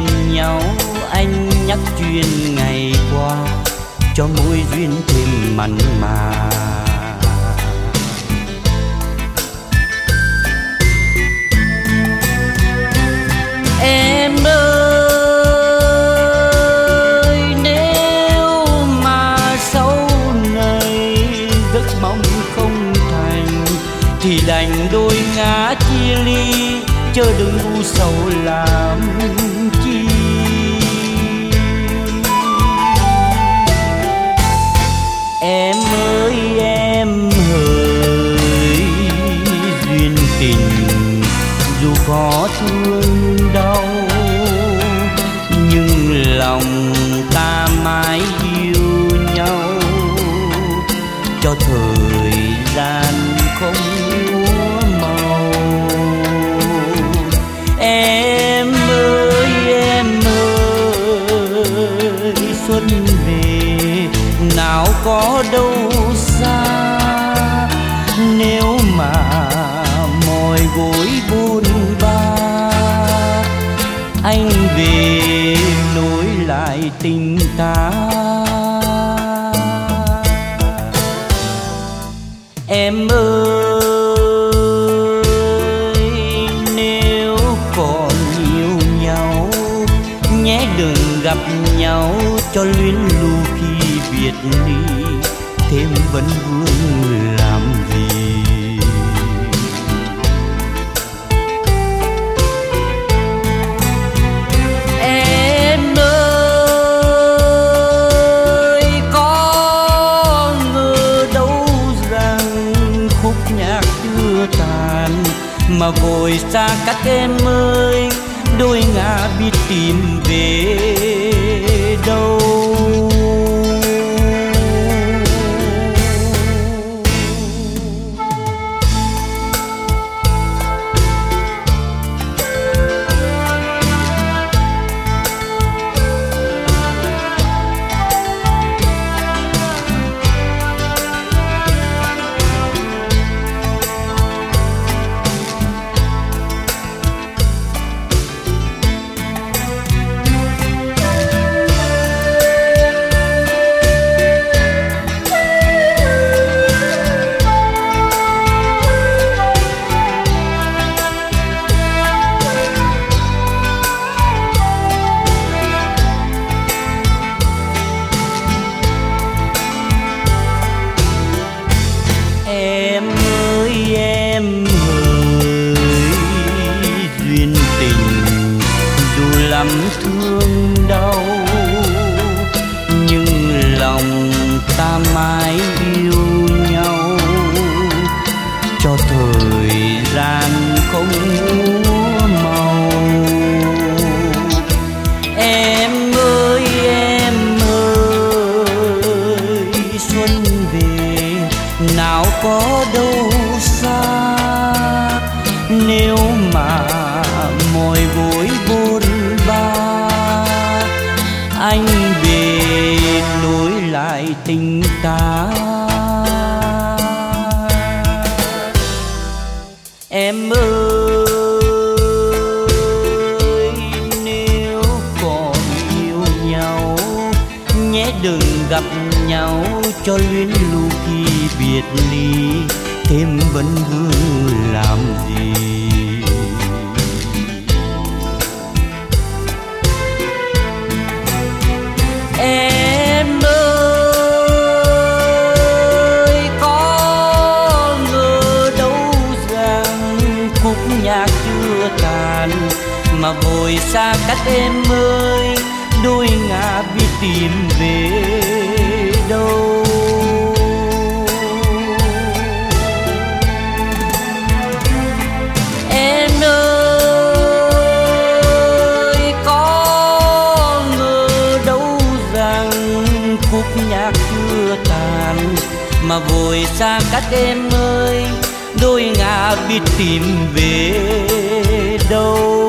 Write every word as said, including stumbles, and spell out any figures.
nhau, anh nhắc chuyện ngày qua cho mối duyên thêm mặn mà. Em ơi, nếu mà sau này giấc mong không thành thì đành đôi ngã chia ly, chớ đừng u sầu làm chi. Em ơi em hỡi, duyên tình dù có thương đau nhưng lòng ta mãi yêu nhau, cho thời gian không úa màu. Em ơi em ơi, xuân về nào có đâu xa, nếu mà mỏi gối buồn ba, anh về nối lại tình ta. Em ơi, nếu còn yêu nhau nhé đừng gặp nhau cho luyến lưu khi biệt ly, thêm vấn vương làm gì. Em ơi, có ngờ đâu rằng khúc nhạc chưa tàn mà vội xa cách. Em ơi, đôi ngả biết tìm về đâu. Em ơi em hỡi, duyên tình dù lắm thương đau nhưng lòng ta mãi yêu nhau, cho thời gian không úa màu. Em ơi em ơi, xuân về nào có đâu xa, nếu mà mỏi gối bôn ba, anh về nối lại tình ta. Em ơi, nếu còn yêu nhau nhé đừng gặp nhau cho luyến lưu khi biệt ly, thêm vấn vương làm gì. Em ơi, có ngờ đâu rằng khúc nhạc chưa tàn mà vội xa cách. Em ơi, đôi ngả biết tìm về đâu. Em ơi, có ngờ đâu rằng khúc nhạc chưa tàn mà vội xa cách. Em ơi, đôi ngả biết tìm về đâu.